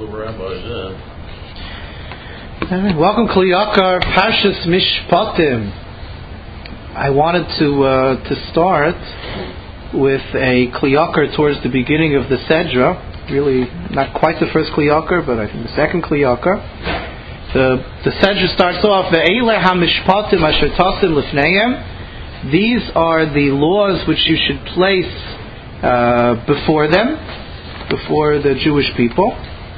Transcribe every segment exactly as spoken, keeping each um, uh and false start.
Welcome, Kli Yakar, Parshas Mishpatim. I wanted to uh, to start with a Kli Yakar towards the beginning of the Sedra. Really, not quite the first Kli Yakar, but I think the second Kli Yakar. The the Sedra starts off, Ve'eleh HaMishpatim Asher Tasim Lifneihem. These are the laws which you should place uh, before them, before the Jewish people.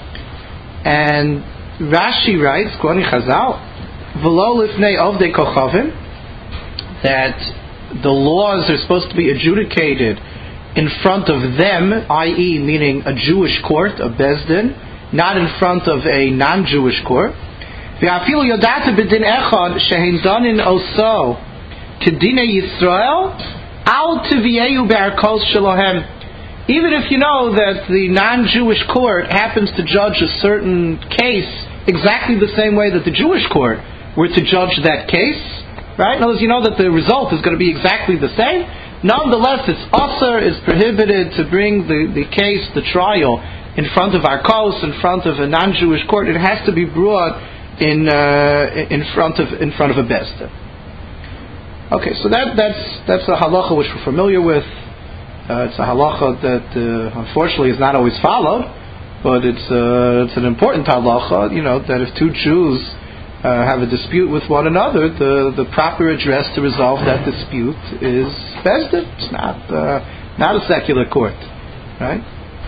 And Rashi writes, quoting Chazal, V'lo lifnei ovdei kochavim, that the laws are supposed to be adjudicated in front of them, that is, meaning a Jewish court, a Bezdin, not in front of a non-Jewish court. V'afilu yodata b'din echad shehin danin oso kedinei Yisrael al tivieyu be'arkos shalohem. Even if you know that the non-Jewish court happens to judge a certain case exactly the same way that the Jewish court were to judge that case, right? In other words, you know that the result is going to be exactly the same. Nonetheless, it's usher, is prohibited to bring the, the case, the trial, in front of Arkos, in front of a non-Jewish court. It has to be brought in uh, in front of in front of a Bezdin. Okay, so that that's that's a halacha which we're familiar with. Uh, it's a halacha that uh, unfortunately is not always followed, but it's uh, it's an important halacha. You know that if two Jews uh, have a dispute with one another, the, the proper address to resolve that dispute is Bezdin. It's not uh, not a secular court, right?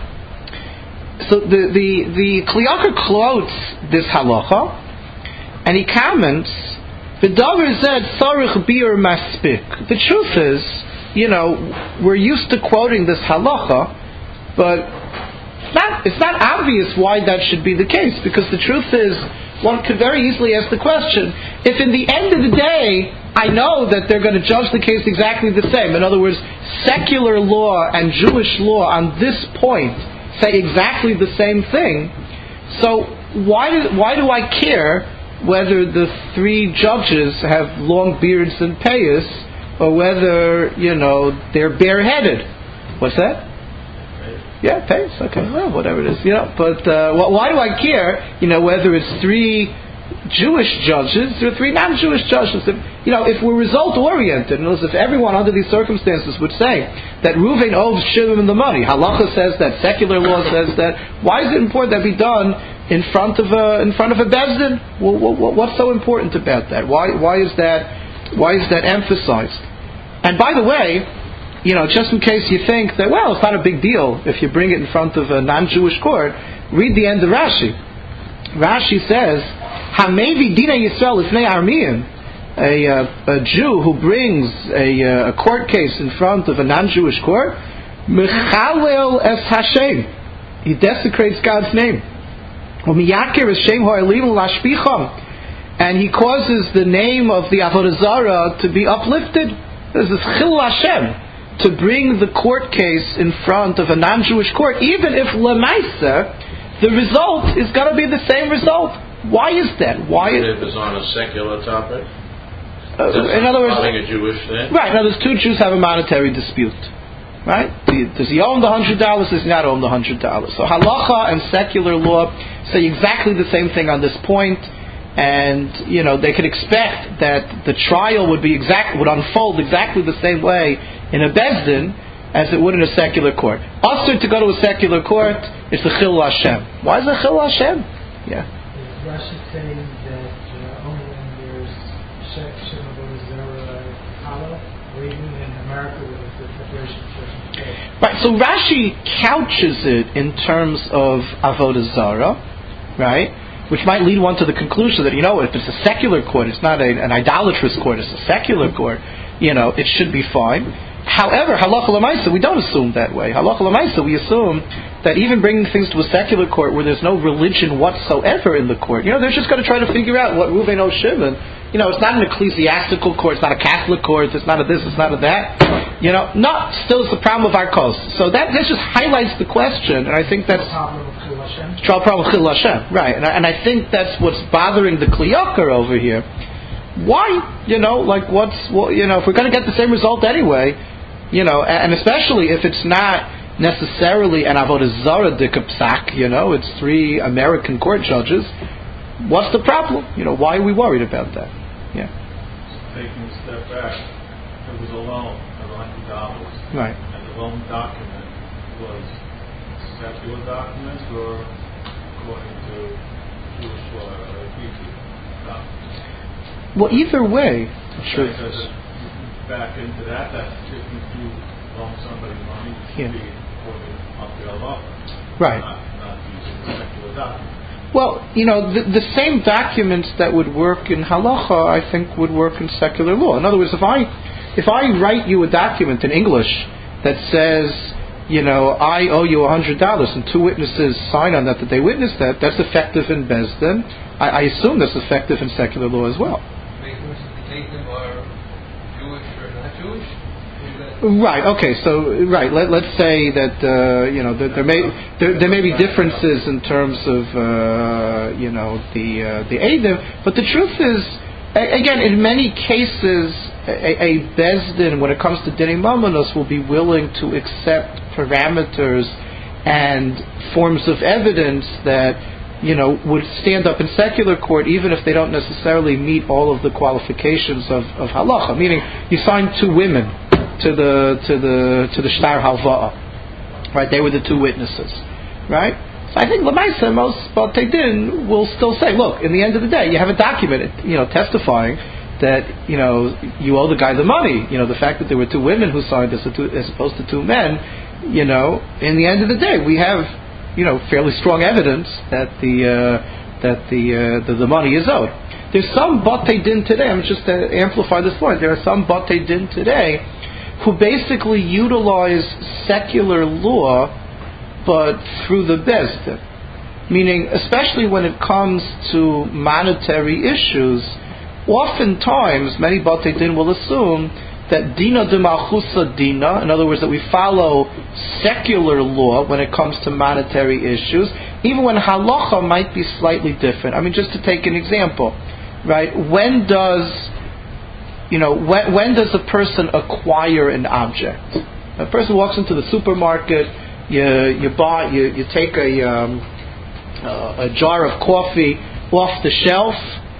So the the the Kli Yakar quotes this halacha, and he comments, "V'davar zed sarich bir maspik." The truth is, you know, we're used to quoting this halacha, but it's not, it's not obvious why that should be the case, because the truth is, one could very easily ask the question, if in the end of the day, I know that they're going to judge the case exactly the same, in other words, secular law and Jewish law on this point say exactly the same thing, so why do, why do I care whether the three judges have long beards and payas, or whether, you know, they're bareheaded? What's that? Yeah, pays. Okay, well, whatever it is, you know. But uh, why do I care? You know, whether it's three Jewish judges or three non-Jewish judges? If, you know, if we're result-oriented, in other words, if everyone under these circumstances would say that Reuven owes Shimon the money, halacha says that, secular law says that, why is it important that be done in front of a in front of a bezdin? Well, what's so important about that? Why why is that? Why is that emphasized? And by the way, you know, just in case you think that, well, it's not a big deal if you bring it in front of a non-Jewish court, read the end of Rashi. Rashi says, Hamevi dina Yisrael ifnei armiyim, a, uh, a Jew who brings a, uh, a court case in front of a non-Jewish court, mechalel es Hashem, he desecrates God's name. Umiyakir es shem ha'elim lashpicham, and he causes the name of the Avodah Zarah to be uplifted. This is Chil Hashem, to bring the court case in front of a non-Jewish court, even if Lemaisa, the result is going to be the same result. Why is that? Why is, if it's on a secular topic? Uh, in other words, a Jewish thing? Right. In other words, two Jews have a monetary dispute. Right? Does he own the hundred dollars? Does he not own the hundred dollars? So halacha and secular law say exactly the same thing on this point. And, you know, they could expect that the trial would be exact, would unfold exactly the same way in a bezdin as it would in a secular court. Also, to go to a secular court is the Chil Hashem. Why is it Chil Hashem? Yeah. Is Rashi saying that uh, only when there's Shem Avodah Zarah hollow, or even in America where there's the separation of church and state? Right. So Rashi couches it in terms of Avodah Zarah, right? Which might lead one to the conclusion that, you know, if it's a secular court, it's not a, an idolatrous court, it's a secular court, you know, it should be fine. However, halacha l'maisa, we don't assume that way. Halacha l'maisa, we assume that even bringing things to a secular court where there's no religion whatsoever in the court, you know, they're just going to try to figure out what Reuven owes Shimon. You know, it's not an ecclesiastical court, it's not a Catholic court, it's not a this, it's not a that. You know, no, still it's the problem of our cause. So that, that just highlights the question, and I think that's... Trial problem of Chil Hashem, right? And I, and I think that's what's bothering the Kli Yakar over here. Why, you know, like what's, well, you know, if we're going to get the same result anyway, you know, and especially if it's not necessarily an avodah zarah dika psak. You know, it's three American court judges. What's the problem? You know, why are we worried about that? Yeah. Taking a step back, it was a loan of one hundred dollars. Right. And the loan document was secular documents or according to Jewish law or Hebrew documents? Well, either way, Sure. Back into that, that's if you loan somebody money to yeah. be according to their law. Right. Not, not using secular documents. Well, you know, the, the same documents that would work in halacha, I think, would work in secular law. In other words, if I if I write you a document in English that says, you know, I owe you a hundred dollars, and two witnesses sign on that that they witnessed that, that's effective in Beis Din. I, I assume that's effective in secular law as well. Make them are Jewish or not Jewish? Right. Okay. So right. Let, let's say that uh, you know that there may there, there may be differences in terms of uh, you know the uh, the Eidim, but the truth is, a- again, in many cases, a, a Beis Din, when it comes to Dinei Mamonos, will be willing to accept parameters and forms of evidence that, you know, would stand up in secular court even if they don't necessarily meet all of the qualifications of, of halacha. Meaning, you sign two women to the to the to the shtar halva'a, right? They were the two witnesses, right? So I think Lamaisa, most Batei Din will still say, look, in the end of the day, you have a document, you know, testifying that, you know, you owe the guy the money. You know, the fact that there were two women who signed as, two, as opposed to two men, you know, in the end of the day, we have, you know, fairly strong evidence that the uh, that the, uh, the the money is owed. There's some Batei Din today. I'm just to amplify this point. There are some Batei Din today who basically utilize secular law, but through the Beis Din. Meaning, especially when it comes to monetary issues, oftentimes many Batei Din will assume that dina de malchusa dina, in other words, that we follow secular law when it comes to monetary issues, even when halacha might be slightly different. I mean, just to take an example, right? When does, you know, when, when does a person acquire an object? A person walks into the supermarket, you you buy, you you take a um, uh, a jar of coffee off the shelf,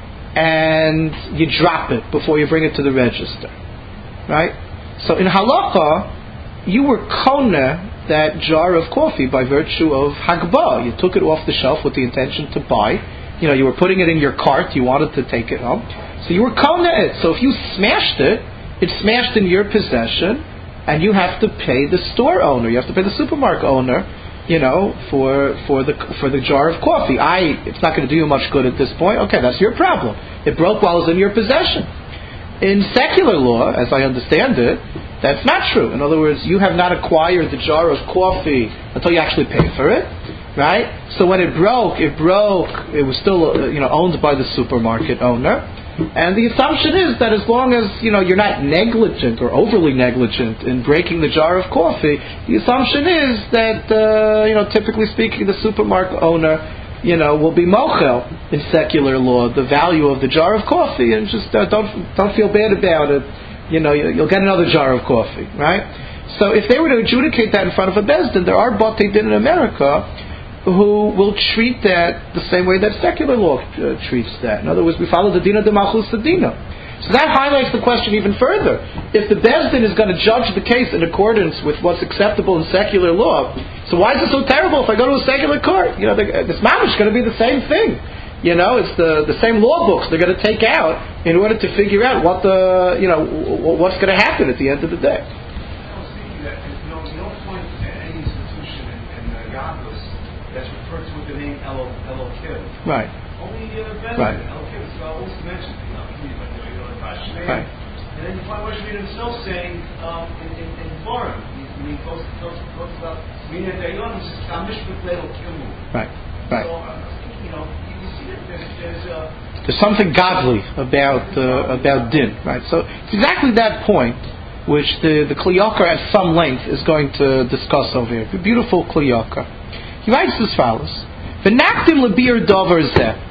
and you drop it before you bring it to the register. Right? So in halacha, you were kona that jar of coffee by virtue of hagbah. You took it off the shelf with the intention to buy. You know, you were putting it in your cart. You wanted to take it home. So you were kona it. So if you smashed it, it's smashed in your possession, and you have to pay the store owner. You have to pay the supermarket owner, you know, for for the for the jar of coffee. I, it's not going to do you much good at this point. Okay, that's your problem. It broke while it was in your possession. In secular law, as I understand it, that's not true. In other words, you have not acquired the jar of coffee until you actually pay for it, right? So when it broke, it broke. It was still, uh, you know, owned by the supermarket owner, and the assumption is that as long as, you know, you're not negligent or overly negligent in breaking the jar of coffee, the assumption is that, uh, you know, typically speaking, the supermarket owner, you know, will be mochel in secular law the value of the jar of coffee, and just uh, don't don't feel bad about it. You know, you'll get another jar of coffee, right? So if they were to adjudicate that in front of a Beis Din, there are Batei Din in America who will treat that the same way that secular law uh, treats that. In other words, we follow the dina de malchusa dina. So that highlights the question even further. If the Beis Din is going to judge the case in accordance with what's acceptable in secular law, so why is it so terrible if I go to a secular court? You know, this mamish is going to be the same thing. You know, it's the, the same law books they're going to take out in order to figure out what the, you know, what's going to happen at the end of the day. I was thinking that, you know, you don't find any institution in, in uh, Yavus that's referred to with the name Elo, Elokim. Right. Only uh, Beis Right. Din, Elokim. So I always mention, you know, you know, Right. and then you find Moshe himself saying um, in in, in Forum, he goes goes goes about Mina Dayon, he says Kamish B'Leil Kimu. Right. Right. So I think, you know, you, you see that there's there's uh, There's something godly about uh, about din, right? So it's exactly that point which the the Kli Yakar at some length is going to discuss over here. The beautiful Kli Yakar. He writes as follows: "V'nakdim lebir davar zeh."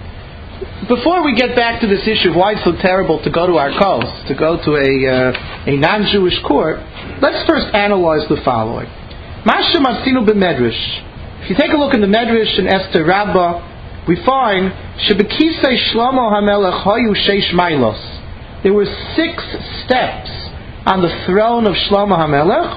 Before we get back to this issue of why it's so terrible to go to our coast, to go to a uh, a non-Jewish court, let's first analyze the following. Masha Masinu b'Medrash. If you take a look in the Medrash in Esther Rabbah, we find Shebekisei Shlomo HaMelech Hayu Sheish Mailos. There were six steps on the throne of Shlomo HaMelech.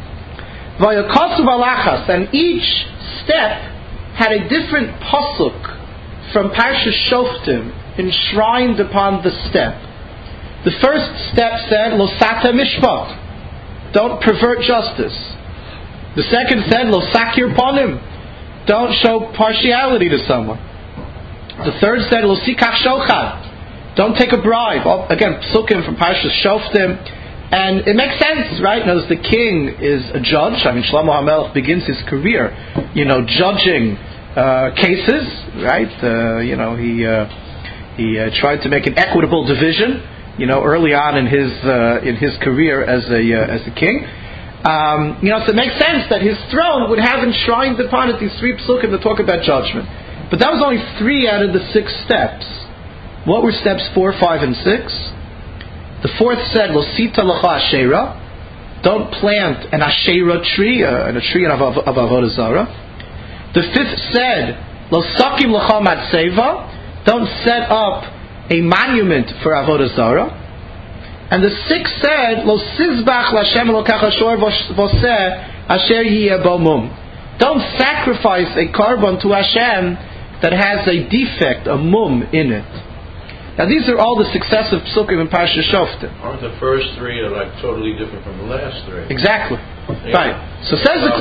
Vayakasu Valachas, and each step had a different pasuk from Parshas Shoftim enshrined upon the step. The first step said, Lo Sata Mishpat, don't pervert justice. The second said, Lo Sakir Ponim, don't show partiality to someone. The third said, Lo Sikach Shochad, don't take a bribe. Oh, again, psukim from Parshas Shoftim. And it makes sense, right? Notice the king is a judge. I mean, Shlomo HaMelech begins his career, you know, judging uh, cases, right? Uh, you know, he uh, he uh, tried to make an equitable division, you know, early on in his uh, in his career as a uh, as a king. Um, you know, so it makes sense that his throne would have enshrined upon it these three psukim that talk about judgment. But that was only three out of the six steps. What were steps four, five, and six? The fourth said, Lo sita lacha ashera, don't plant an ashera tree, uh, a tree of, of, of avodah zarah. The fifth said, Lo sakim lacha matseva, don't set up a monument for avodah zarah. And the sixth said, Lo sizbach l'Hashem elokech ashor voseh asher yiyeh bo mum, don't sacrifice a carbon to Hashem that has a defect, a mum in it. Now these are all the successive psukim in Parshas Shoftim. Aren't the first three are like totally different from the last three? Exactly. Yeah. Right. So says the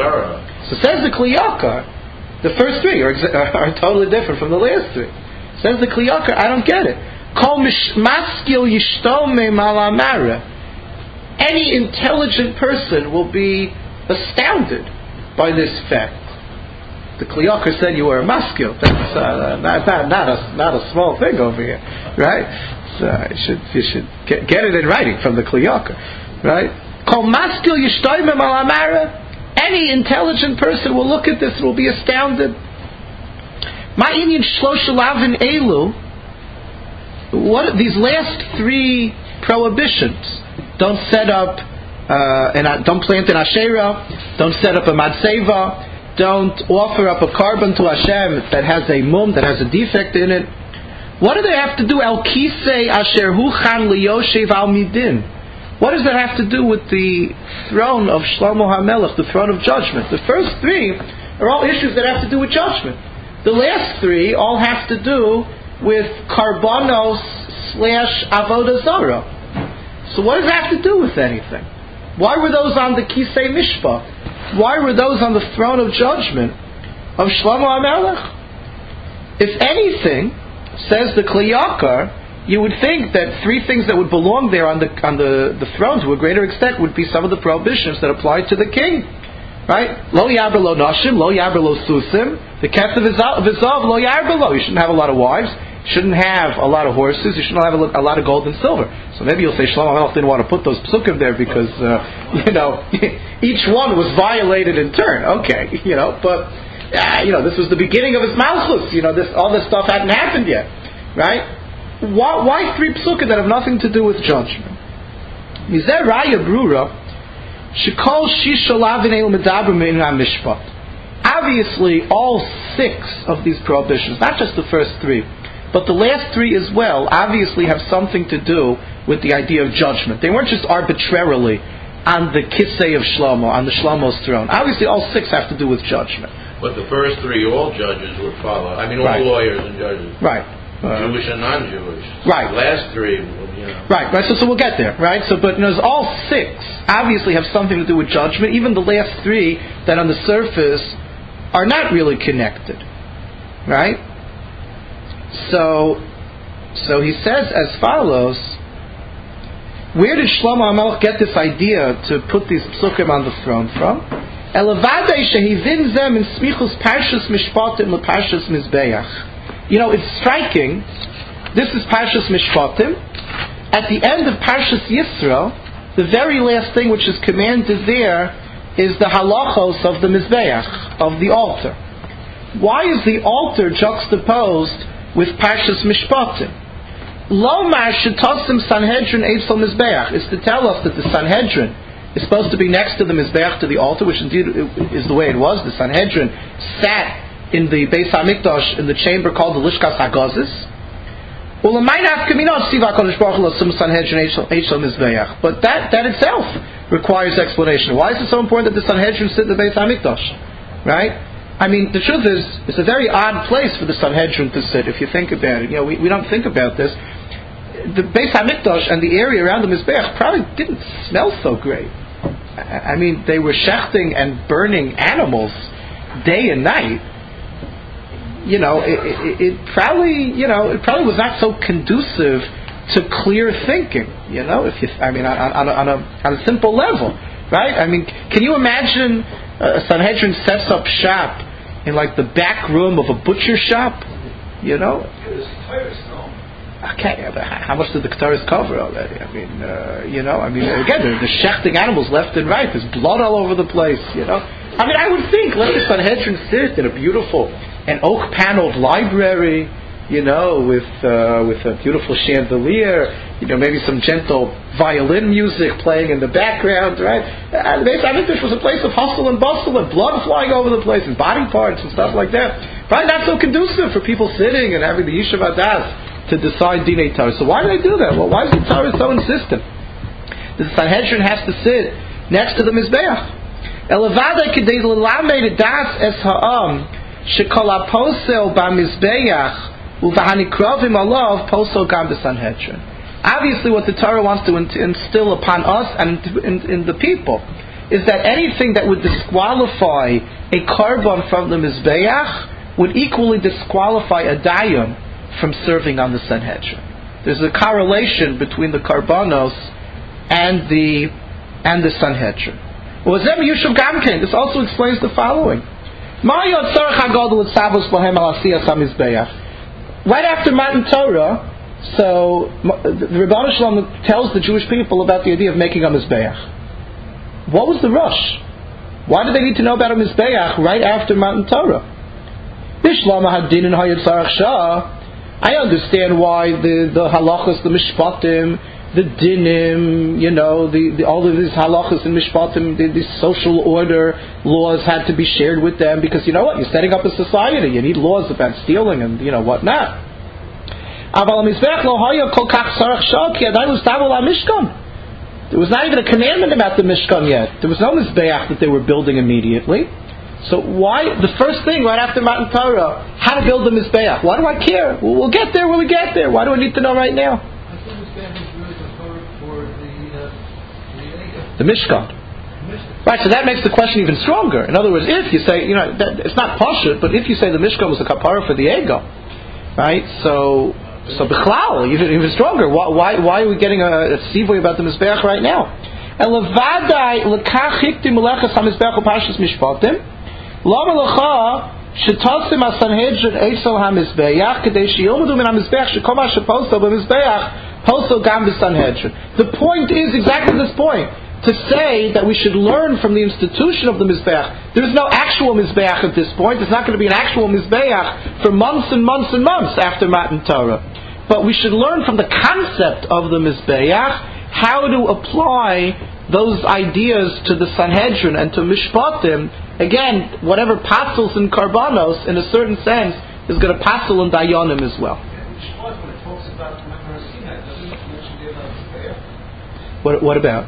so says the Kli Yakar, the first three are, exa- are totally different from the last three. Says the Kli Yakar, I don't get it. Kol maskil yishtome malamara. Any intelligent person will be astounded by this fact. The Kli Yakar said you were a maskil. That's uh, not, not, not, a, not a small thing over here, right? So you should, you should get, get it in writing from the Kli Yakar, right? Kol maskil yishtoim malamara. Any intelligent person will look at this and will be astounded. Ma'inyan shlosh lavin elu. What these last three prohibitions? Don't set up, uh, and don't plant an asherah. Don't set up a matseva. Don't offer up a carbon to Hashem that has a mum, that has a defect in it. What do they have to do? Al kisei asher huchan liyoshev al midin. What does that have to do with the throne of Shlomo HaMelech, the throne of judgment? The first three are all issues that have to do with judgment. The last three all have to do with karbonos slash avodah zarah. So what does that have to do with anything? Why were those on the kisei mishpah? Why were those on the throne of judgment of Shlomo HaMelech? If anything, says the Kli Yakar, you would think that three things that would belong there on the on the, the throne to a greater extent would be some of the prohibitions that apply to the king. Right? Lo yaber lo nashim, lo yaber lo susim, the ketzah v'zav lo yaber lo. You shouldn't have a lot of wives. You shouldn't have a lot of horses. You shouldn't have a lot of gold and silver. So maybe you'll say Shlomo HaMelech didn't want to put those psukim there because uh, you know each one was violated in turn. Okay, you know, but uh, you know this was the beginning of his malchus. You know, this all this stuff hadn't happened yet, right? Why, why three psukim that have nothing to do with judgment? Mizeh raya brura shekol shisha lavin el medaber min hamishpat. Obviously, all six of these prohibitions, not just the first three, but the last three as well, obviously have something to do with the idea of judgment. They weren't just arbitrarily on the kisei of Shlomo, on the Shlomo's throne. Obviously, all six have to do with judgment. But the first three, all judges would follow. I mean, all right. lawyers and judges. Right. Uh, Jewish and non-Jewish. Right. The last three, you know. Right, right. So, so we'll get there, right? So, but you know, all six obviously have something to do with judgment. Even the last three that on the surface are not really connected, right? So, so he says as follows. Where did Shlomo HaMelech get this idea to put these psukim on the throne from? Elavadei shehivin zem in smichus parshas mishpatim leparshas mizbeach. You know, it's striking. This is Parshas Mishpatim. At the end of Parshas Yisro, the very last thing which is commanded there is the halachos of the Mizbeach, of the altar. Why is the altar juxtaposed with Parshas Mishpatim? Lomar shetosim Sanhedrin Eitzel Mizbeach is to tell us that the Sanhedrin is supposed to be next to the Mizbeach, to the altar, which indeed is the way it was. The Sanhedrin sat in the Beis HaMikdash, in the chamber called the Lishkas HaGazis. Well, but that, that itself requires explanation. Why is it so important that the Sanhedrin sit in the Beis HaMikdash? Right? I mean, the truth is, it's a very odd place for the Sanhedrin to sit, if you think about it. You know, we, we don't think about this. The Beis HaMikdash and the area around the Mizbeach probably didn't smell so great. I, I mean, they were shechting and burning animals day and night. You know, it, it, it probably, you know, it probably was not so conducive to clear thinking. You know, if you, I mean, on, on, a, on a on a simple level, right? I mean, can you imagine a Sanhedrin sets up shop in like the back room of a butcher shop? You know. Okay, but how much did the Ketores cover already? I mean, uh, you know, I mean, again, they're, they're shechting animals left and right. There's blood all over the place. You know, I mean, I would think let the Sanhedrin sit in a beautiful, an oak-paneled library, you know, with uh, with a beautiful chandelier, you know, maybe some gentle violin music playing in the background, right? Uh, the Beis HaMikdash was a place of hustle and bustle and blood flying over the place and body parts and stuff like that. Probably not so conducive for people sitting and having the Yishuv Adas to decide Dinei Torah. So why do they do that? Well, why is the Torah so insistent? The Sanhedrin has to sit next to the Mizbeach. Elavada kedei l'lamed das es ha'am shekol ha'posel ba'mizbeach u'v'hanikrovim alav posel gam b'Sanhedrin. Obviously, what the Torah wants to instill upon us and in, in, in the people is that anything that would disqualify a korban from the Mizbeach would equally disqualify a dayan from serving on the Sanhedrin. There's a correlation between the karbanos and the and the Sanhedrin. This also explains the following. Right after Matan Torah, so the Rebbeinu Shalom tells the Jewish people about the idea of making a Mizbeach. What was the rush? Why did they need to know about a Mizbeach right after Matan Torah? I understand why the, the halachas, the mishpatim, the dinim, you know, the, the all of these halachas and mishpatim, the, the social order laws had to be shared with them because you know what, you're setting up a society, you need laws about stealing and you know whatnot. There was not even a commandment about the Mishkan yet. There was no Mizbeach that they were building immediately. So why, the first thing right after Matan Torah, how to build the Mizbeach? Why do I care? We'll, we'll get there when we get there. Why do I need to know right now? I think Mizbeach is really the code for the, uh, the, the Mishkan. Right, so that makes the question even stronger. In other words, if you say, you know, that, it's not pashut, but if you say the Mishkan was a kapara for the ego, right? So, so bichlal, even even stronger. Why why, why are we getting a, a sivoy about the Mizbeach right now? Elevadai lekach hiktim melechas hamizbeach upashas mishpatim. Lama lecha shetosim hasanhedrin eisel hamizbeach kadei sheyilmudu min hamizbeach shekom hasheposel b'mizbeach posel gam b'sanhedrin. The point is exactly this point. To say that we should learn from the institution of the Mizbeach. There is no actual Mizbeach at this point. There's not going to be an actual Mizbeach for months and months and months after Matan Torah. But we should learn from the concept of the Mizbeach how to apply those ideas to the Sanhedrin and to Mishpatim. Again, whatever passels in Karbanos, in a certain sense, is going to passel in Dayanim as well. What, what about?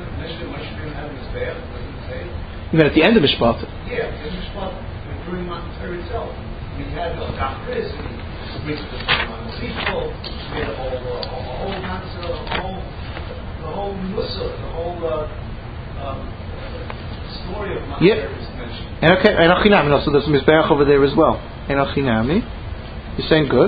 You mean at the end of Mishpatim? Yeah, in Mishpatim, during Matan Torah itself. We had the Gachris, and we mixed with the people, we had a whole, uh, a whole answer, a whole, the whole Musa, the whole uh, um, story of Matan yeah. Torah is mentioned. And okay, Enochinami, also there's a Mizbeach over there as well. Enochinami. You're saying good?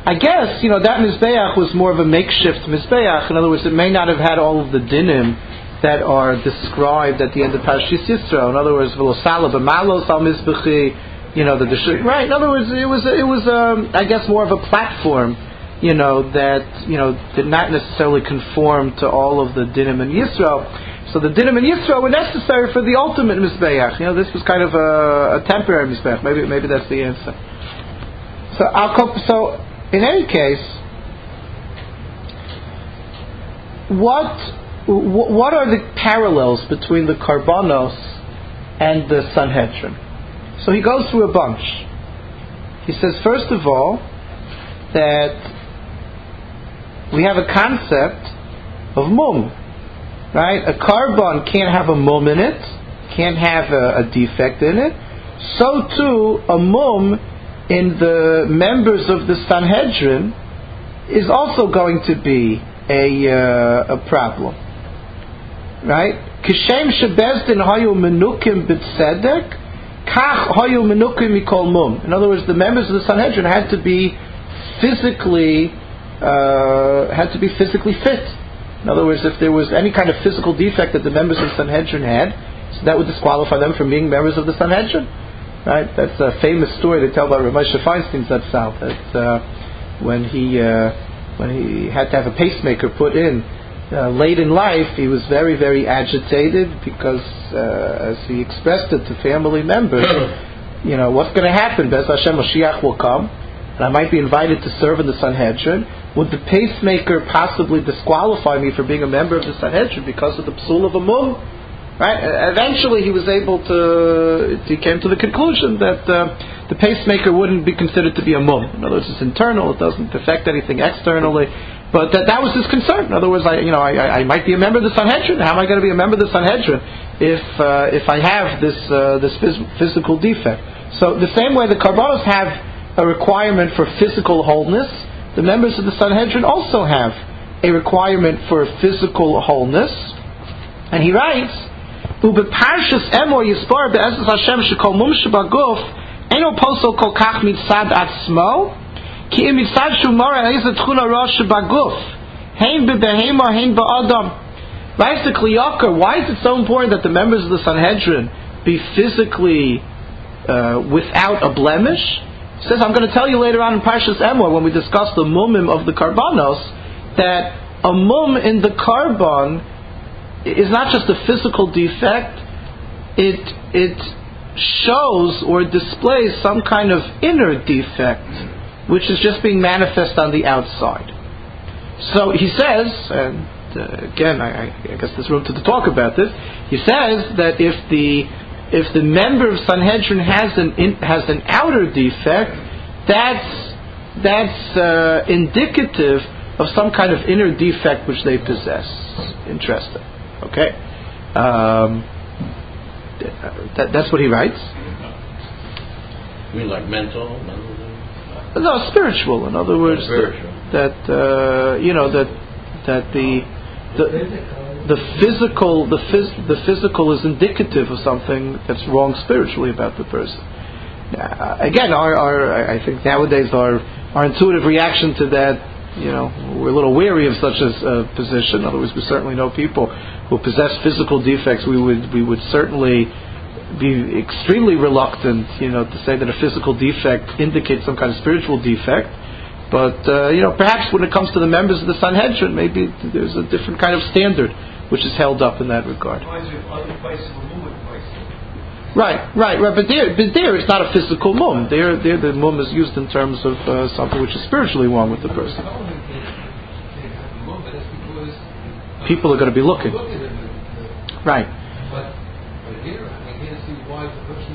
I guess, you know, that Mizbeach was more of a makeshift Mizbeach. In other words, it may not have had all of the dinim that are described at the end of Parshas Yisro. In other words, V'losala b'malos al Mizbechi, you know, the right. In other words, it was it was um, I guess more of a platform, you know, that you know did not necessarily conform to all of the dinim in Yisro. So the dinim in Yisro were necessary for the ultimate Mizbeach. You know, this was kind of a, a temporary Mizbeach. Maybe maybe that's the answer. So I'll co- so. In any case, what what are the parallels between the Karbanos and the Sanhedrin? So he goes through a bunch. He says, first of all, that we have a concept of mum, right? A Karban can't have a mum in it, can't have a, a defect in it. So too, a mum in the members of the Sanhedrin is also going to be a uh, a problem, right? Kishem shebezdin hayu menukim b'tzedek, kach hayu menukim mikol mum. In other words, the members of the Sanhedrin had to be physically uh, had to be physically fit. In other words, if there was any kind of physical defect that the members of the Sanhedrin had, so that would disqualify them from being members of the Sanhedrin. Right, that's a famous story they tell about Rav Moshe Feinstein's that south. That uh, when he uh, when he had to have a pacemaker put in uh, late in life, he was very very agitated because, uh, as he expressed it to family members, you know, what's going to happen? Bez Hashem, Mashiach will come, and I might be invited to serve in the Sanhedrin. Would the pacemaker possibly disqualify me for being a member of the Sanhedrin because of the psul of a mum? Right. Eventually, he was able to. He came to the conclusion that uh, the pacemaker wouldn't be considered to be a mum. In other words, it's internal; it doesn't affect anything externally. But that, that was his concern. In other words, I, you know, I, I might be a member of the Sanhedrin. How am I going to be a member of the Sanhedrin if uh, if I have this uh, this phys- physical defect? So the same way the Karbanos have a requirement for physical wholeness, the members of the Sanhedrin also have a requirement for physical wholeness. And he writes. Ubeparshas Emor Yispar be'ezes Hashem shekol mum shebaguf eno posel kol kach mitzad atzmo ki im mitzad shumara ezet tchuna rosh shebaguf hein bebehema hein ba'adam. Writes the Kliyakar, why is it so important that the members of the Sanhedrin be physically uh, without a blemish? He says, I'm going to tell you later on in Parshas Emor when we discuss the mumim of the Karbanos that a mum in the Karban is not just a physical defect, it it shows or displays some kind of inner defect, which is just being manifest on the outside. So he says, and uh, again, I, I guess there's room to, to talk about this. He says that if the if the member of Sanhedrin has an in, has an outer defect, that's that's uh, indicative of some kind of inner defect which they possess. Interesting. Okay, um, that, that's what he writes. You mean like mental? mental? No, spiritual. In other words, spiritual. that, that uh, you know that that the the the physical the phys- the physical is indicative of something that's wrong spiritually about the person. Uh, again, our, our I think nowadays our our intuitive reaction to that. You know, we're a little wary of such a uh, position. In other words, we certainly know people who possess physical defects. We would we would certainly be extremely reluctant, you know, to say that a physical defect indicates some kind of spiritual defect. But uh, you know, perhaps when it comes to the members of the Sanhedrin, maybe there's a different kind of standard which is held up in that regard. Right, right, right. But there, but there, it's not a physical mum. There, there, the mum is used in terms of uh, something which is spiritually wrong with the person. People are going to be looking. Right. But here, I can't see why the person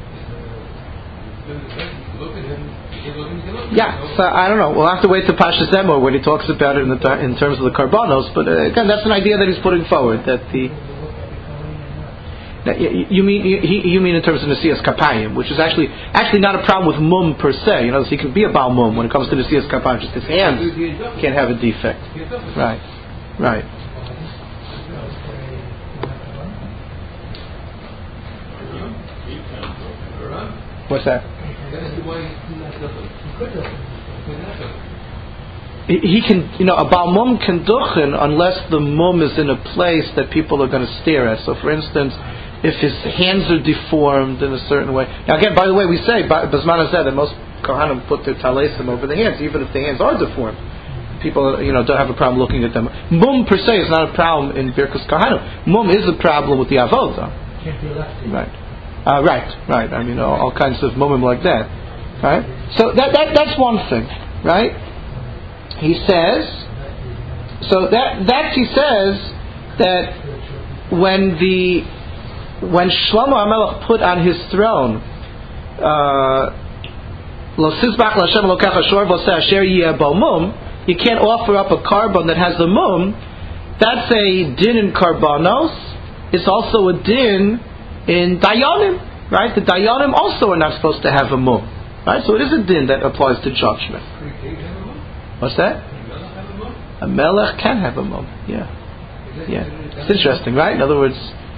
is look at him. Yeah, so I don't know. We'll have to wait to Parshas Emor when he talks about it in, the, in terms of the Karbanos. But uh, again, that's an idea that he's putting forward that the. You mean you, you mean in terms of Nesias Kapayim, which is actually actually not a problem with mum per se. You know, so he can be a Baal mum when it comes to Nesias Kapayim. Just his hands can't have a defect. Right, right. What's that? he, he can, you know, a Baal Mum can duchen unless the mum is in a place that people are going to stare at. So, for instance, if his hands are deformed in a certain way. Now, again, by the way, we say, Bazman said that most Kohanim put their talesim over the hands, even if the hands are deformed. People, you know, don't have a problem looking at them. Mum per se is not a problem in Birkus Kohanim. Mum is a problem with the avodah. Can't be lefty. Right, uh, right, right. I mean, all, all kinds of mumim like that. Right. So that that that's one thing. Right. He says. So that that he says that when the when Shlomo HaMelech put on his throne, Lo Sizbach LaHashem Elokech Ashor V'Oseh Asher Yeh Bo Mum, you can't offer up a carbon that has a mum. That's a din in karbanos. It's also a din in dayanim, right? The dayanim also are not supposed to have a mum, right? So it is a din that applies to judgment. What's that? A melech can have a mum. Yeah, yeah. It's interesting, right? In other words,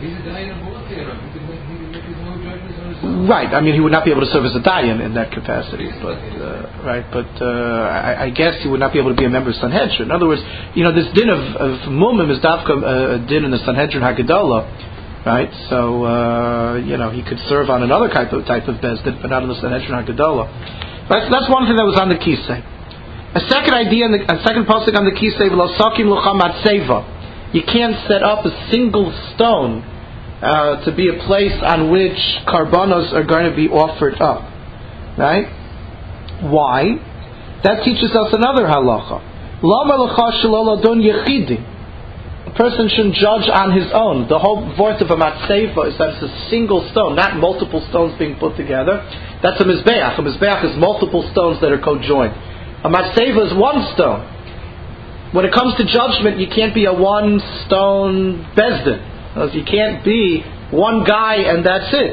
right. I mean, he would not be able to serve as a dayan in that capacity, but uh, right. But uh, I, I guess he would not be able to be a member of Sanhedrin. In other words, you know, this din of, of mumim is dafka uh, a din in the Sanhedrin Haggadolah, right? So uh, you know, he could serve on another type of type of bezdin, but not in the Sanhedrin Haggadolah. Right. So that's one thing that was on the kisei. A second idea, in the, a second pasuk on the kisei, v'losakim lucha matzeva. You can't set up a single stone uh, to be a place on which karbanos are going to be offered up. Right? Why? That teaches us another halacha. Lama lecha shelo ladon yechidi. A person shouldn't judge on his own. The whole voice of a matzeva is that it's a single stone, not multiple stones being put together. That's a mizbeach. A mizbeach is multiple stones that are co-joined. A matzeva is one stone. When it comes to judgment, you can't be a one-stone bezdin. You can't be one guy and that's it.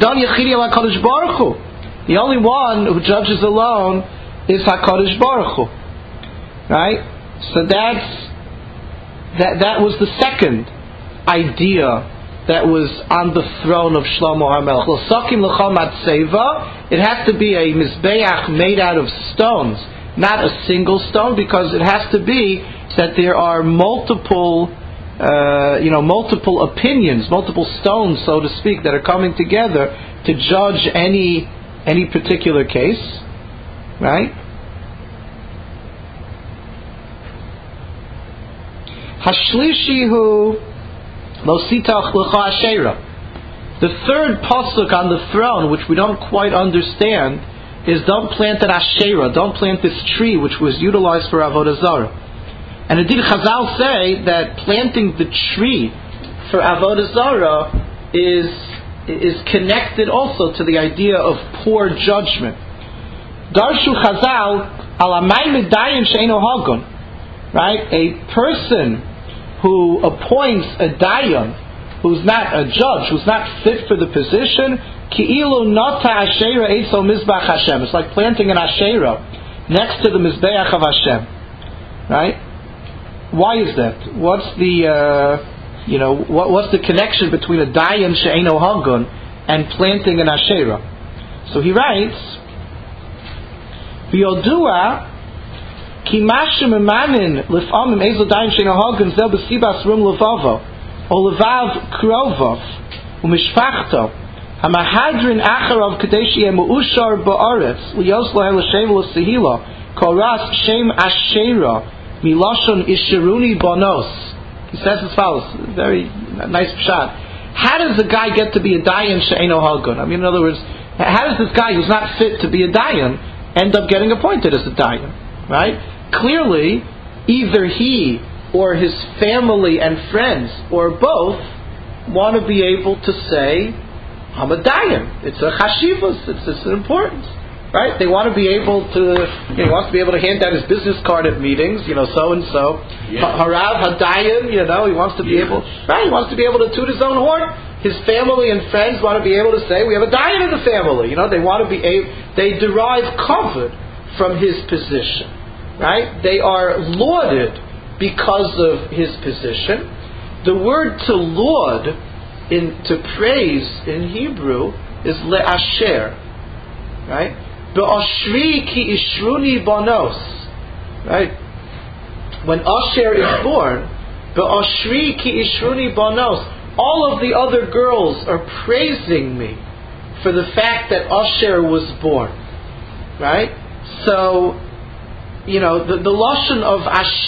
The only one who judges alone is HaKadosh Baruch Hu. Right? So that's that. That was the second idea that was on the throne of Shlomo HaMelech. It has to be a mizbeach made out of stones, not a single stone, because it has to be that there are multiple, uh, you know, multiple opinions, multiple stones, so to speak, that are coming together to judge any any particular case, right? Hashlishi hu lo sitach lecha asherah. The third pasuk on the throne, which we don't quite understand, is don't plant an asherah, don't plant this tree which was utilized for avodah zarah. And indeed Chazal say that planting the tree for avodah zarah is is connected also to the idea of poor judgment. Darshu Chazal ala may medayim she'eino hagon, right? A person who appoints a dayan who's not a judge, who's not fit for the position, ki'ilu nata asherah eitzel mizbach Hashem. It's like planting an asherah next to the mizbeach of Hashem, right? Why is that? What's the uh, you know what, what's the connection between a dayan she'eino hagon and planting an asherah? So he writes, v'yodua ki mashim emanin lifamim ezel dayan she'eino hagon zel b'sibas rum levavo o levav krovov u'mishpachto hamahadrin acharav kadesh yeh mu'ushar ba'aretz liyos lahem l'shem l'sehila koras shem asherah milashon ishiruni bonos. He says as follows, very nice pshat. How does a guy get to be a dayan she'eino hagon? I mean, in other words, how does this guy who's not fit to be a dayan end up getting appointed as a dayan? Right? Clearly, either he or his family and friends, or both, want to be able to say, I'm a dayan. It's a chashivas. It's, it's an importance. Right? They want to be able to, you know, he wants to be able to hand out his business card at meetings, you know, so and so. Harav Hadayan, you know, he wants to be able, right? He wants to be able to toot his own horn. His family and friends want to be able to say, we have a dayan in the family. You know, they want to be able, they derive comfort from his position. Right? They are lauded because of his position. The word to laud, in to praise in Hebrew, is le'asher. Right? Be'oshri ki ishruni bonos. Right? when Asher is born, Be'ashri ki ishruni banos, all of the other girls are praising me for the fact that Asher was born. Right? So, you know, the, the lashon of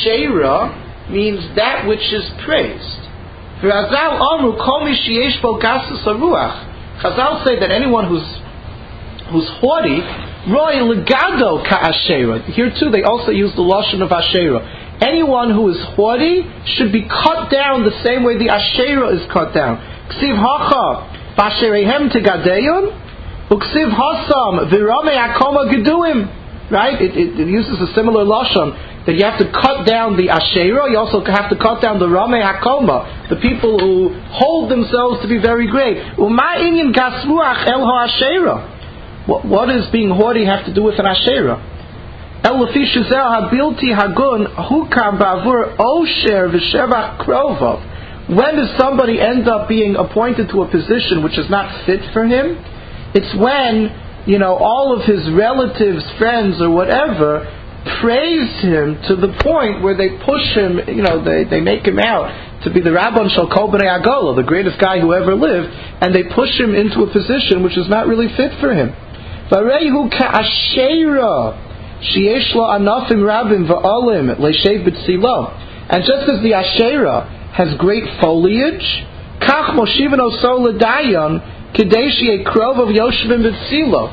Asherah means that which is praised. Chazal amru kol mi sheyesh bo gasus haruach. Chazal say that anyone who's who's haughty, roi legado ka Asherah. Here too, they also use the lashon of Asherah. Anyone who is haughty should be cut down the same way the Asherah is cut down. Ksiv hacha b'asherehem tegadeyun, uksiv hasam v'ramei akoma geduim. Right? It, it, it uses a similar lashon that you have to cut down the Asherah. You also have to cut down the Ramei Hakoma, the people who hold themselves to be very great. Uma inyan gasruach el ha'asherah. What, what does being haughty have to do with an Asherah? El lefi shezel habilti hagun hukam ba'avur osher v'shevach krovov. When does somebody end up being appointed to a position which is not fit for him? It's when, you know, all of his relatives, friends, or whatever praise him to the point where they push him, you know, they, they make him out to be the Rabban Shel Kol Bnei Agola, the greatest guy who ever lived, and they push him into a position which is not really fit for him. Vareihu ka'asherah sheyesh lo anafim rabim va'olim le'shev b'tzilo. And just as the Asherah has great foliage, kach moshiven oso l'dayan k'dei she'eh krov of yoshvim b'tzilo.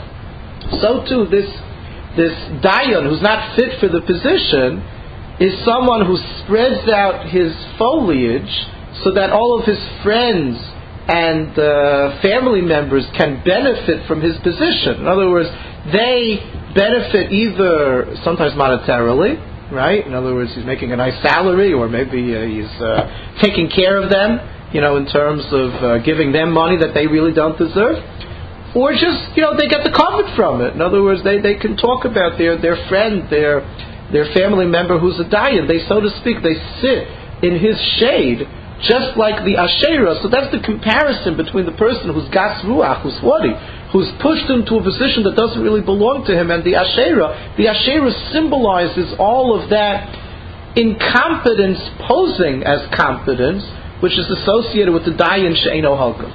So too, this this dayan who's not fit for the position is someone who spreads out his foliage so that all of his friends and uh, family members can benefit from his position. In other words, they benefit either sometimes monetarily, right? In other words, he's making a nice salary, or maybe uh, he's uh, taking care of them, you know, in terms of uh, giving them money that they really don't deserve. Or just, you know, they get the comfort from it. In other words, they, they can talk about their, their friend, their their family member who's a dayan. They, so to speak, they sit in his shade, just like the Asherah. So that's the comparison between the person who's gas ruach, who's haughty, who's pushed into a position that doesn't really belong to him, and the Asherah. The Asherah symbolizes all of that incompetence posing as competence, which is associated with the dayan she'eino halkum.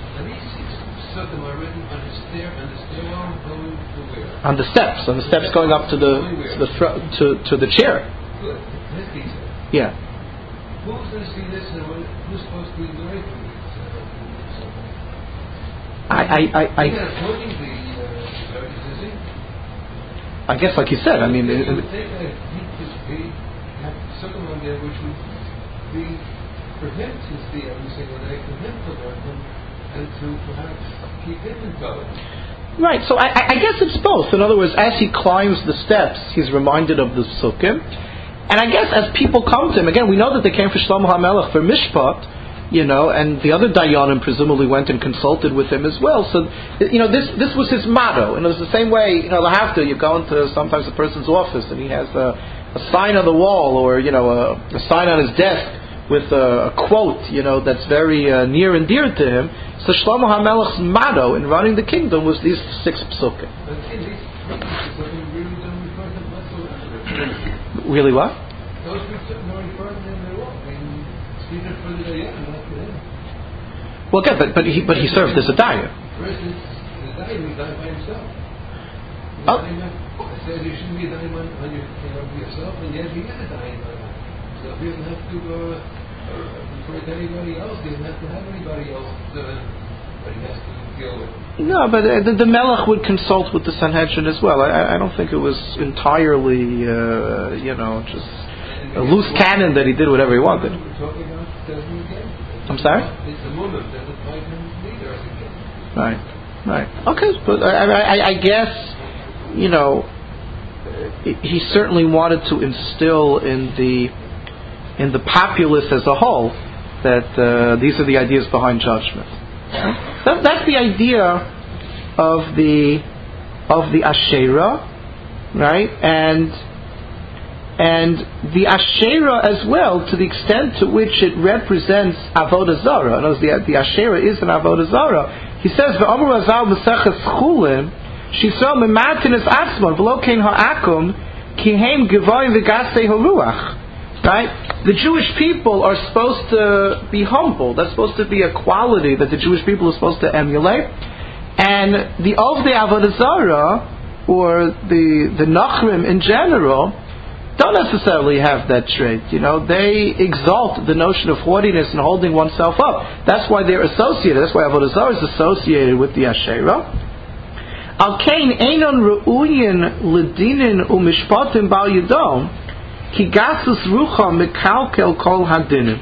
On the steps, on the steps going up to the to the fr- to, to the chair. Good. Yeah. Who's going to see this, and who's supposed to be learning from this? I I I. I You're not quoting the uh, is he? I guess, like you said, I mean, you it, would think that he could be have someone there which would be for him to see every single day, for him to learn from, and to perhaps keep him in going. Right, so I, I guess it's both. In other words, as he climbs the steps, he's reminded of the Sukkim. And I guess as people come to him, again, we know that they came for Shlomo HaMelech for Mishpat, you know, and the other Dayanim presumably went and consulted with him as well. So, you know, this this was his motto. And it was the same way, you know, Lahavta, you go into sometimes a person's office and he has a, a sign on the wall, or, you know, a, a sign on his desk with a, a quote, you know, that's very uh, near and dear to him. So Shlomo HaMelech's motto in running the kingdom was these six psukim. Really what? Those psukim are important in their walk. I mean, speaking for the Dayan, not for him. Well, again, but, but, he, but he served as a dayan. For instance, the Dayan, he died by himself. The Oh. Dayan says you shouldn't be a Dayan on your, you know, yourself, and yet he is a Dayan. So he doesn't have to uh, refer to anybody else. He doesn't have to have anybody else uh, that he has to deal with. No, but uh, the, the Melech would consult with the Sanhedrin as well. I, I don't think it was entirely, uh, you know, just a loose cannon that he did whatever he wanted. We're talking about doesn't again. I'm sorry? It's the woman that the fight him leader as a kid. Right, right. Okay, but I, I, I guess, you know, he certainly wanted to instill in the in the populace as a whole that uh, these are the ideas behind judgment. That, that's the idea of the of the Asherah, right? And and the Asherah as well, to the extent to which it represents Avodah Zarah. In other words, the, the Asherah is an Avodah Zarah. He says, "V'amru azal b'seches chulin, shisrael mematin es atzmon v'lo kein ha'akum ki heim gevoi v'gasei haruach." Right? The Jewish people are supposed to be humble. That's supposed to be a quality that the Jewish people are supposed to emulate. And the Ovdei Avodah Zarah, or the the Nachrim in general, don't necessarily have that trait. You know, they exalt the notion of haughtiness and holding oneself up. That's why they're associated. That's why Avodah Zarah is associated with the Asherah. Al kain einon ru'uyin ledinin u'mishpatim bal yadom ki gasus rucha mekalkel kol hadinim.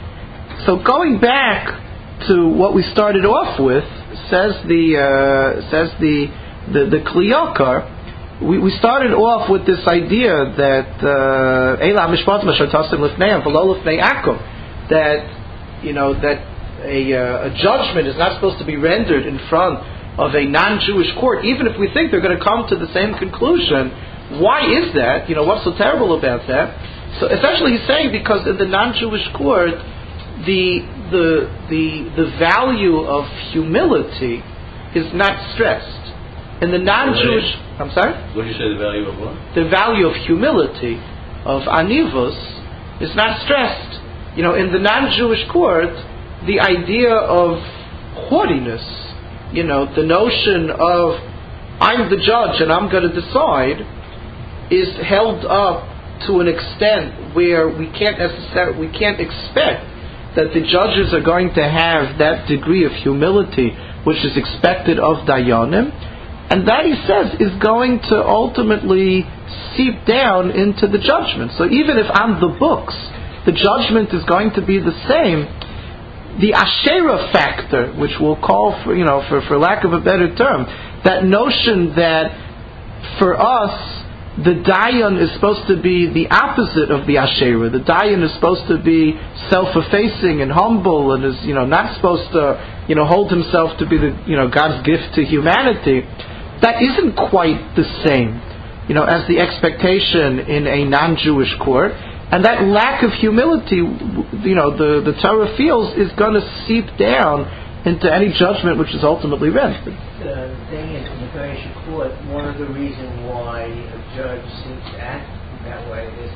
So going back to what we started off with, says the uh, says the the, the Kli Yakar, we, we started off with this idea that Eila Mishpat Mashatasim Lifnei V'lo Lifnei Akum, that you know that a, uh, a judgment is not supposed to be rendered in front of a non-Jewish court, even if we think they're going to come to the same conclusion. Why is that? You know, what's so terrible about that? So essentially, he's saying because in the non-Jewish court, the the the the value of humility is not stressed. In the non-Jewish, I'm sorry? What did you say, the value of what? The value of humility, of anivus, is not stressed. You know, in the non-Jewish court, the idea of haughtiness, you know, the notion of I'm the judge and I'm going to decide, is held up to an extent where we can't necessarily, we can't expect that the judges are going to have that degree of humility which is expected of Dayanim, and that, he says, is going to ultimately seep down into the judgment. So even if on the books the judgment is going to be the same, the Asherah factor, which we'll call, for you know, for, for lack of a better term, that notion that for us the Dayan is supposed to be the opposite of the Asherah. The Dayan is supposed to be self-effacing and humble, and is, you know, not supposed to, you know, hold himself to be the, you know, God's gift to humanity. That isn't quite the same, you know, as the expectation in a non-Jewish court. And that lack of humility, you know, the, the Torah feels is going to seep down into any judgment which is ultimately rendered. The thing is, in the Jewish court, one of the reasons why a judge seems to act that way is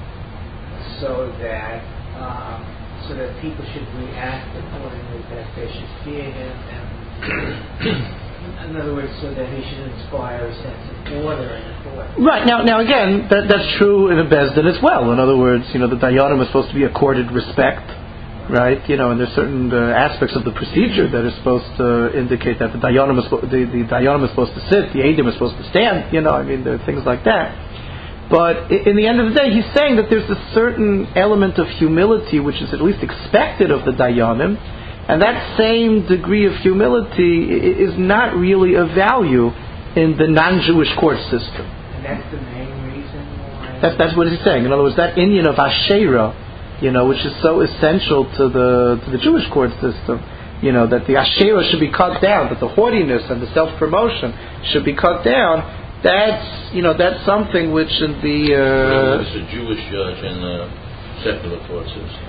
so that um, so that people should react accordingly, that they should fear him, and in other words, so that he should inspire a sense of order in the court. Right. Now, now again, that, that's true in a Beis Din as well. In other words, you know, the Dayanim is supposed to be accorded respect. Right, you know, and there's certain uh, aspects of the procedure that is supposed to indicate that the dayanim is, the, the dayanim is supposed to sit, the edim is supposed to stand. You know, I mean, there are things like that. But in the end of the day, he's saying that there's a certain element of humility which is at least expected of the dayanim, and that same degree of humility is not really of value in the non-Jewish court system. And that's the main reason why. That's that's what he's saying. In other words, that inyan of Asherah, you know, which is so essential to the to the Jewish court system, you know, that the Asherah should be cut down, that the haughtiness and the self-promotion should be cut down. That's, you know, that's something which in the uh, it's a Jewish judge in the secular court system.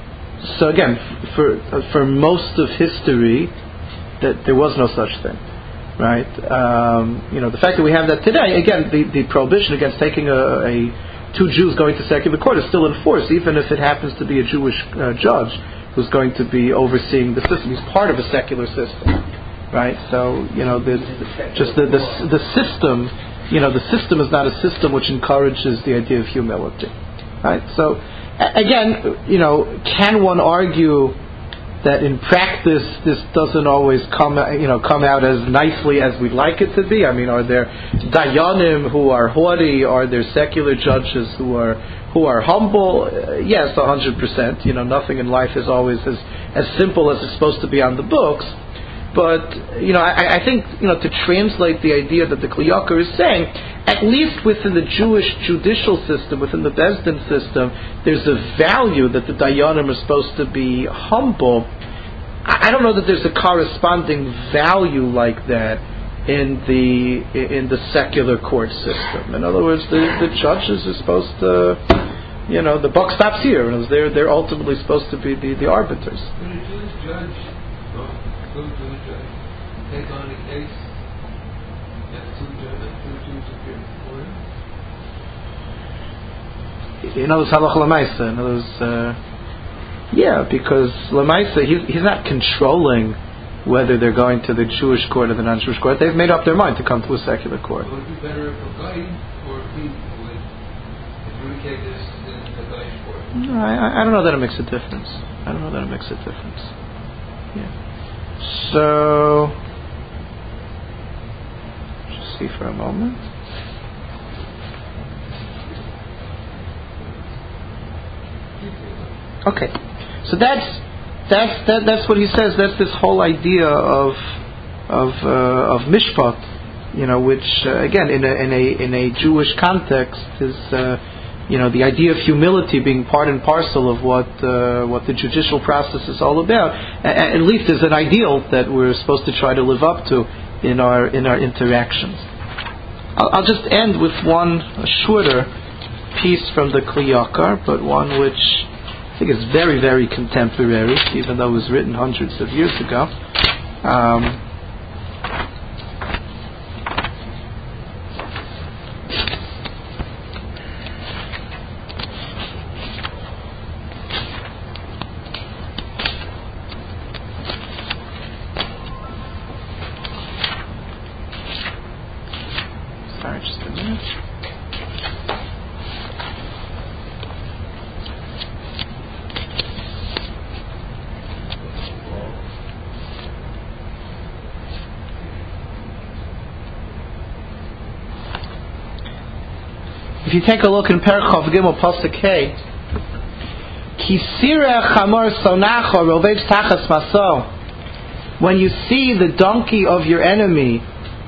So again, for for most of history, that there was no such thing, right? Um, you know, the fact that we have that today, again, the, the prohibition against taking a, a two Jews going to secular court is still in force, even if it happens to be a Jewish uh, judge who's going to be overseeing the system. He's part of a secular system, right? So, you know, there's just the, the the system, you know, the system is not a system which encourages the idea of humility, right? So, again, you know, can one argue that in practice this doesn't always come, you know, come out as nicely as we'd like it to be? I mean, are there dayanim who are haughty? Are there secular judges who are who are humble? Uh, yes, a hundred percent. You know, nothing in life is always as as simple as it's supposed to be on the books. But you know, I, I think you know to translate the idea that the Kli Yakar is saying, at least within the Jewish judicial system, within the Beis Din system, there's a value that the dayanim are supposed to be humble. I, I don't know that there's a corresponding value like that in the in the secular court system. In other words, the, the judges are supposed to, you know, the buck stops here. They're they're ultimately supposed to be the, the arbiters. When a Jewish judge go, go to a judge, take on a case, and two judges, two Jews appear before him. in other words, halacha l'maisa. In other words, uh, yeah, because l'maisa, he's, he's not controlling whether they're going to the Jewish court or the non-Jewish court. They've made up their mind to come to a secular court. Would it be better if a guy or if he would adjudicate this in the guy's court? No, I, I don't know that it makes a difference. I don't know that it makes a difference. Yeah. So, just see for a moment. Okay, so that's that's that, that's what he says. That's this whole idea of of uh, of mishpat, you know, which uh, again in a in a in a Jewish context is uh, you know the idea of humility being part and parcel of what uh, what the judicial process is all about. A- at least is an ideal that we're supposed to try to live up to in our in our interactions. I'll, I'll just end with one a shorter piece from the Kli Yakar, but one which I think it's very, very contemporary, even though it was written hundreds of years ago. Um, sorry, just a minute. If you take a look in Perek Chav Gimel Pasuk Hey, Kisireh Chamor Sonacho Rovev Tachas Maso, when you see the donkey of your enemy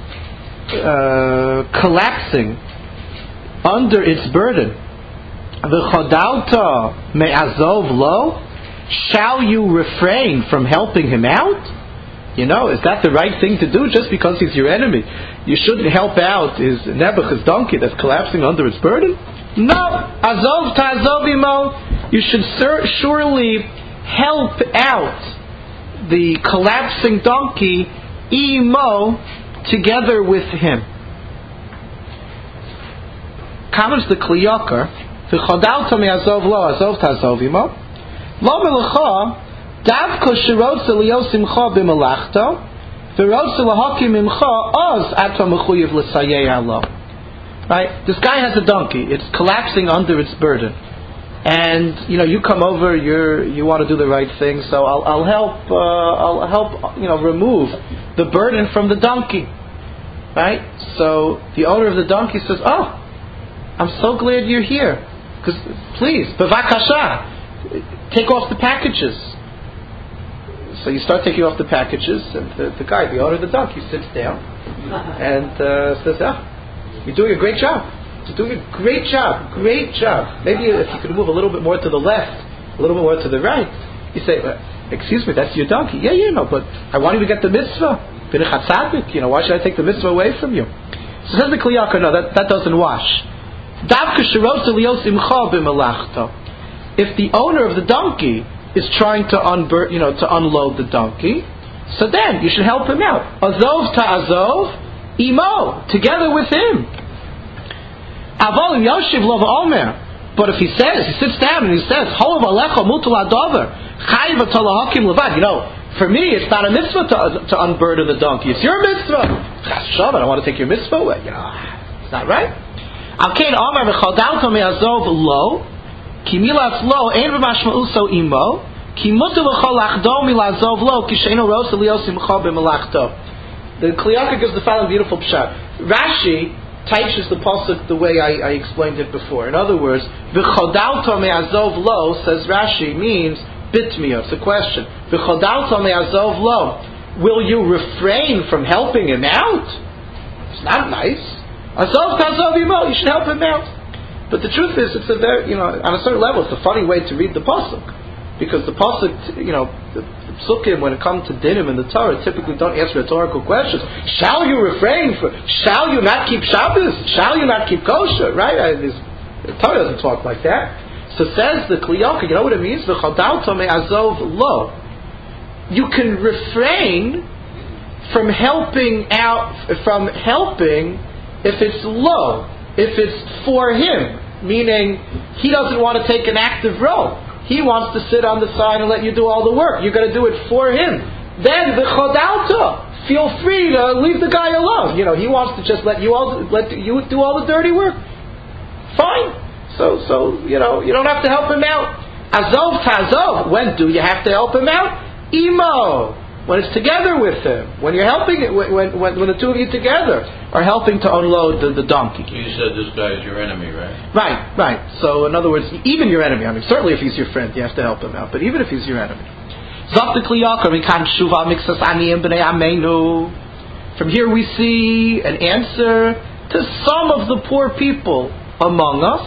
uh, collapsing under its burden, V'chodalta me'azov lo, shall you refrain from helping him out? You know, is that the right thing to do just because he's your enemy? You shouldn't help out his Nebuch, his donkey that's collapsing under its burden? No! Azov ta'azov imo. You should sur- surely help out the collapsing donkey imo together with him. Comments the Kli Yakar, V'chodalta me'azov lo, azov ta'azov imo. Lo melecha, Davko shirotza lios imcha b'malachto, v'rotza lahakim imcha oz ato mechuyev l'sayei alo. Right? This guy has a donkey. It's collapsing under its burden, and you know you come over. You're you want to do the right thing, so I'll I'll help. Uh, I'll help. You know, remove the burden from the donkey. Right? So the owner of the donkey says, "Oh, I'm so glad you're here. Because please, bevakasha, take off the packages." So you start taking off the packages, and the, the guy, the owner of the donkey, sits down and uh, says, "Ah, you're doing a great job. You're doing a great job, great job. Maybe if you could move a little bit more to the left, a little bit more to the right." You say, "Excuse me, that's your donkey." "Yeah, yeah, no, but I want you to get the mitzvah. You know, why should I take the mitzvah away from you?" So says the Kli Yakar, no, that, that doesn't wash. If the owner of the donkey is trying to unbur- you know, to unload the donkey, so then you should help him out. Azov ta'azov imo, together with him. Avolim yoshiv lo v'omer. But if he says, he sits down and he says, Holav alecha mutal adover, chayiv atolahakim levad. You know, for me, it's not a mitzvah to, to unburden the donkey. It's your mitzvah. Chas v'shalom, I don't want to take your mitzvah away. You know, it's not right. Alkein omer v'chaldalto me'azov lo, ki milas lo ein v'mashma'uso imo, ki mutu v'chol lachdo milazov lo, ki she'eno rosa lios imcha b'melachto. The Kli Yakar gives the following beautiful pshat. Rashi teaches the pasuk the way I, I explained it before. In other words, v'chodalto me'azov lo, says Rashi, means bitmiyah. It's a question. V'chodalto me'azov lo, will you refrain from helping him out? It's not nice. Azov ta'azov imo, you should help him out. But the truth is, it's a very, you know, on a certain level, it's a funny way to read the pasuk, because the pasuk, you know, the, the psukim, when it comes to dinim and the Torah, typically don't answer rhetorical questions. Shall you refrain from? Shall you not keep Shabbos? Shall you not keep kosher? Right? I, this, the Torah doesn't talk like that. So says the Kli Yakar, you know what it means? V'chodalto me'azov lo. You can refrain from helping out, from helping if it's low, if it's for him, meaning he doesn't want to take an active role. He wants to sit on the side and let you do all the work. You're going to do it for him. Then the chodalta, feel free to leave the guy alone. You know, he wants to just let you all let you do all the dirty work. Fine. So so you know you don't have to help him out. Azov tazov. When do you have to help him out? Imo. When it's together with him. When you're helping it. When when when the two of you together are helping to unload the, the donkey. You said this guy is your enemy, right? Right, right. So in other words, even your enemy. I mean, certainly if he's your friend, you have to help him out. But even if he's your enemy. From here we see an answer to some of the poor people among us.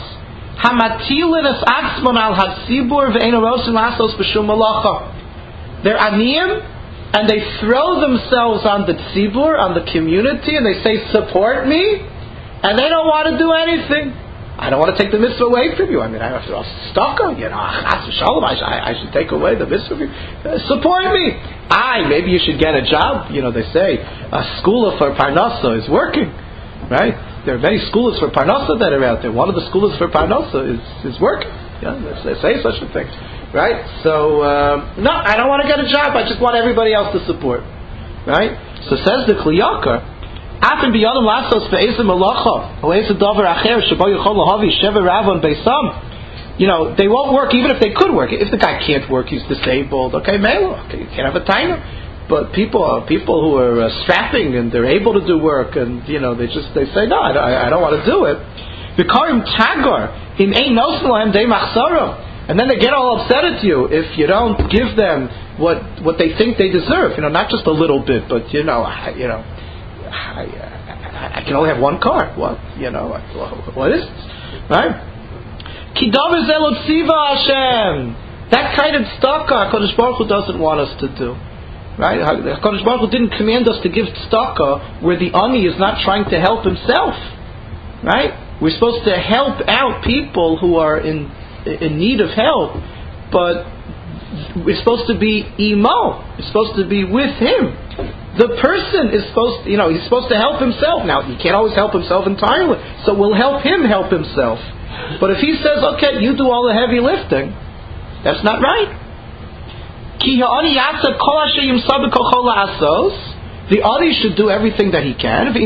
They're aniyim, and they throw themselves on the tzibur, on the community, and they say, support me, and they don't want to do anything. I don't want to take the mitzvah away from you. I mean, I have to stuck on, you know, I, I should take away the mitzvah from you. Uh, support me. I, maybe you should get a job. You know, they say a school for Parnasa is working, right? There are many schools for Parnasa that are out there. One of the schools for Parnasa is, is working. Yeah, they say such a thing, right? So, um, no, I don't want to get a job. I just want everybody else to support, right? So says the Kliyakar, Afin biyadam lasos ve'ezim malacha ve'ezim davar acher shebo yichol lahavi sheva ravon beisam. You know, they won't work even if they could work. If the guy can't work, he's disabled. Okay, melo. Okay, you can't have a timer. But people, uh, people who are uh, strapping and they're able to do work, and you know, they just they say no, I, I don't want to do it. V'karim tagar im ein nosen lahem dei machzara. And then they get all upset at you if you don't give them what what they think they deserve. You know, not just a little bit, but you know, I, you know. I, I, I can only have one car. What? You know, what is this? Right? That kind of tzedakah HaKadosh Baruch Hu doesn't want us to do. Right? HaKadosh Baruch Hu didn't command us to give tzedakah where the ani is not trying to help himself. Right? We're supposed to help out people who are in in need of help, but we're supposed to be imo. We're supposed to be with him. The person is supposed to, you know, he's supposed to help himself. Now, he can't always help himself entirely, so we'll help him help himself. But if he says, okay, you do all the heavy lifting, that's not right. The Adi should do everything that he can. And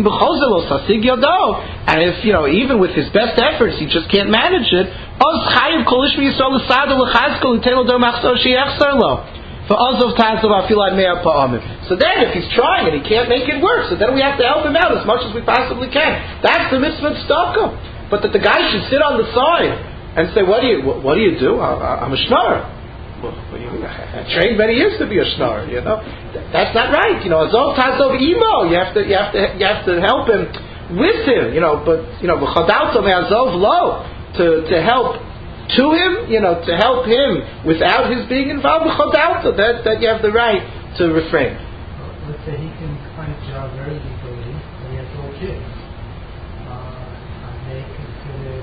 if, you know, even with his best efforts, he just can't manage it, so then if he's trying and he can't make it work, so then we have to help him out as much as we possibly can. That's the mitzvah tzedakah. But that the guy should sit on the side and say, what do you what, what do you do? I, I'm a schnar. Well, what do you mean? I, I trained many years to be a schnar, you know. That's not right. You know, azov tazov imo. You have to you have to you have to help him with him, you know, but you know, v'chadalto me'azov lo, to to help to him, you know, to help him without his being involved with chodalta, that that you have the right to refrain. Let's say he can find a job very easily, and he has little kids. Uh, and they consider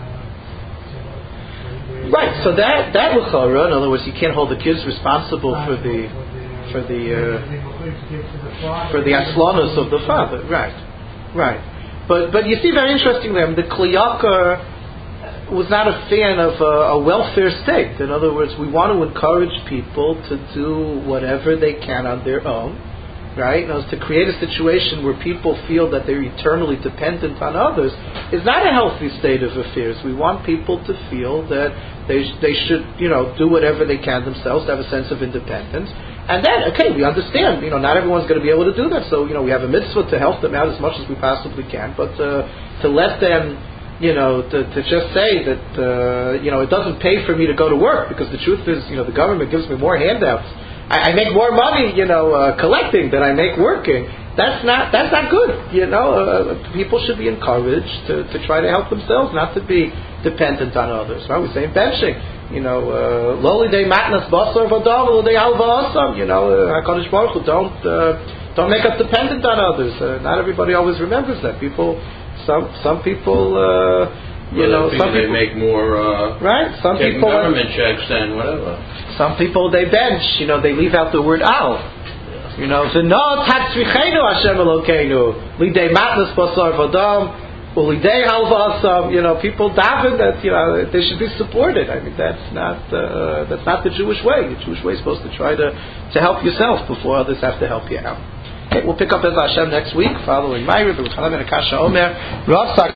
to, to right. So that that l'chora, in other words, you can't hold the kids responsible for the for the uh, for the aslonos of the father. Right, right. But but you see, very interestingly, I mean, the Kliyakar was not a fan of a, a welfare state. In other words, we want to encourage people to do whatever they can on their own, right? Now, to create a situation where people feel that they're eternally dependent on others is not a healthy state of affairs. We want people to feel that they they should, you know, do whatever they can themselves, to have a sense of independence. And then, okay, we understand, you know, not everyone's going to be able to do that. So, you know, we have a mitzvah to help them out as much as we possibly can, but uh, to let them, you know, to, to just say that, uh, you know, it doesn't pay for me to go to work, because the truth is, you know, the government gives me more handouts. I, I make more money, you know, uh, collecting than I make working. That's not, that's not good, you know. Uh, people should be encouraged to, to try to help themselves, not to be dependent on others, right? We say in benching, you know, loli de matnas basar v'adam, loli de alva asam, you know, HaKadosh Baruch Hu, don't, uh, don't make us dependent on others. Uh, not everybody always remembers that. People, Some some people, uh, you well, know, some they people make more uh, right. Some people government checks and whatever. Some people they bench. You know, they leave out the word al. You know, v'no tatzrichenu Hashem Elokeinu lidei matnas basar v'adam. Ulidei halvasam, you know, people daven that, you know, they should be supported. I mean, that's not uh, that's not the Jewish way. The Jewish way is supposed to try to, to help yourself before others have to help you out. Okay, we'll pick up as Hashem next week, following Ma'ariv, B'Chalam and Akasha Omer.